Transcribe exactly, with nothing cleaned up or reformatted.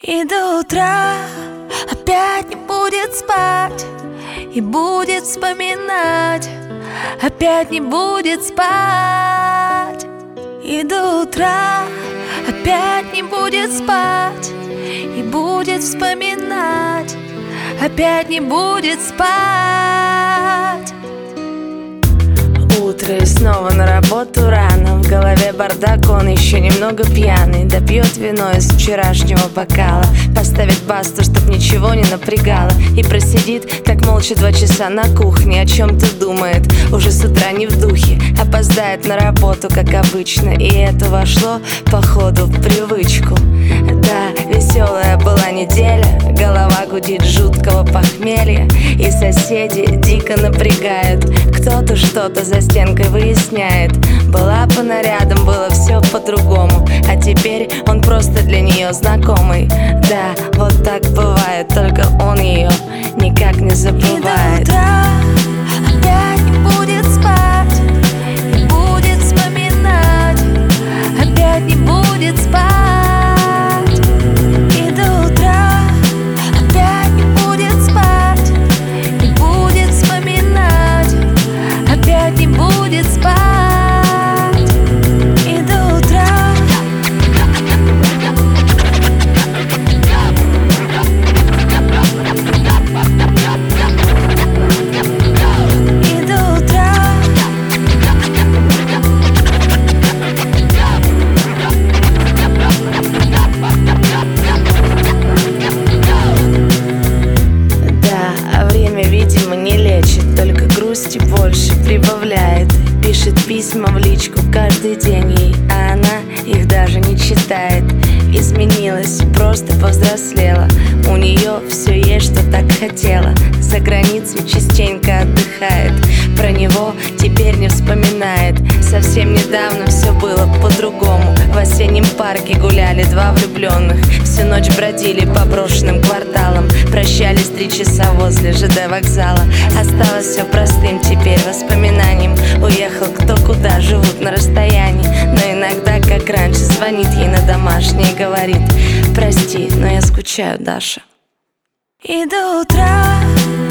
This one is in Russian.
И до утра опять не будет спать, и будет вспоминать, опять не будет спать. И до утра опять не будет спать, и будет вспоминать, опять не будет спать. Утро и снова на работу рано. В голове бардак, он еще немного пьяный. Допьет вино из вчерашнего бокала, поставит басту, чтоб ничего не напрягало, и просидит так молча два часа на кухне. О чем-то думает, уже с утра не в духе. Опоздает на работу, как обычно, и это вошло, походу, в привычку. Да, веселая была неделя, голова гудит жуткого похмелья, и соседи дико напрягают. Кто-то что-то за стенкой выясняет. Была по нарядам, было все по-другому, а теперь он просто для нее знакомый. Да, вот так бывает, только он ее никак не забывает. И до утра опять не будет спать, и будет вспоминать, опять не будет спать. И до утра опять не будет спать, и будет вспоминать, опять не будет спать. И до утра. И до утра. Да, время, видимо, не лечит, только грусти больше прибавляет. Пишет письма в личку каждый день ей, а она их даже не читает. Изменилась, просто повзрослела, у нее все есть, что так хотела. За границей частенько отдыхает, про него теперь не вспоминает. Совсем недавно все было по-другому. В осеннем парке гуляли два влюбленных, всю ночь бродили по брошенным кварталам, прощались три часа возле ЖД вокзала. Осталось все простым теперь воспоминанием. Уехал кто куда, живут на расстоянии, но иногда, как раньше, звонит ей на домашний и говорит: прости, но я скучаю, Даша. И до утра